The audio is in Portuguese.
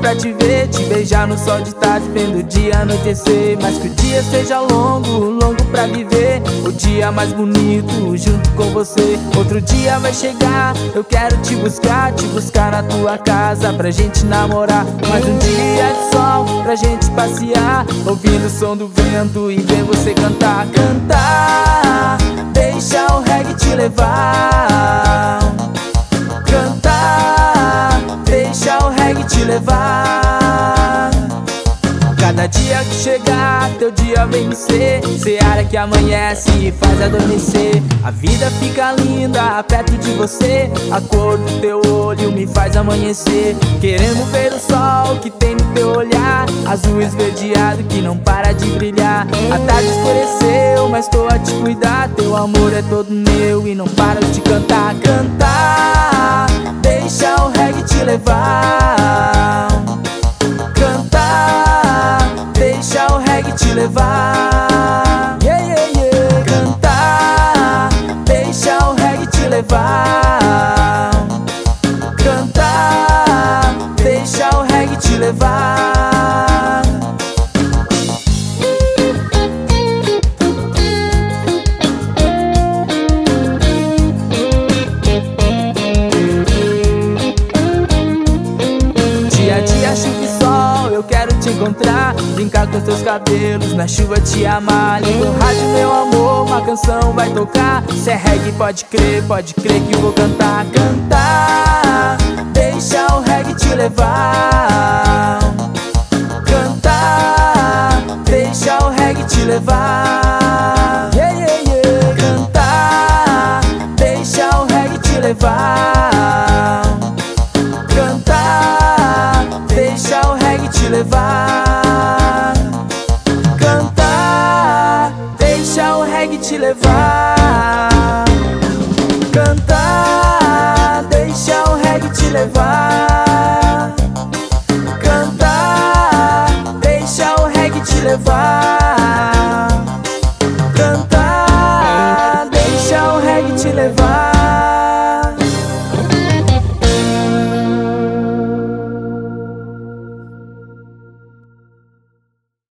pra te ver, te beijar no sol de tarde, vendo o dia anoitecer. Mas que o dia seja longo, longo pra viver, o dia mais bonito junto com você. Outro dia vai chegar, eu quero te buscar na tua casa pra gente namorar. Mais um dia de sol pra gente passear, ouvindo o som do vento e ver você cantar. Cantar, deixa o reggae te levar. Cantar, deixa o reggae te levar. Cada dia que chegar, teu dia vem me ser seara que amanhece e faz adormecer. A vida fica linda perto de você, a cor do teu olho me faz amanhecer. Querendo ver o sol que tem no teu olhar, azul esverdeado que não para de brilhar. A tarde escureceu, mas tô a te cuidar, teu amor é todo meu e não paro de cantar. Cantar, deixa o reggae te levar. Cantar, deixa o reggae te levar. Yeah, yeah, yeah. Cantar, deixa o reggae te levar. Cantar, deixa o reggae te levar. Dia a dia, chuva e sol, eu quero te encontrar, brincar com teus cabelos, na chuva te amar. Liga o rádio, meu amor, uma canção vai tocar. Se é reggae, pode crer que eu vou cantar. Cantar, deixa o reggae te levar. Cantar, deixa o reggae te levar. Yeah, yeah, yeah. Cantar, deixa o reggae te levar. Cantar, deixa o reggae te levar. Cantar, deixa o reggae te levar. Cantar, deixa o reggae te levar.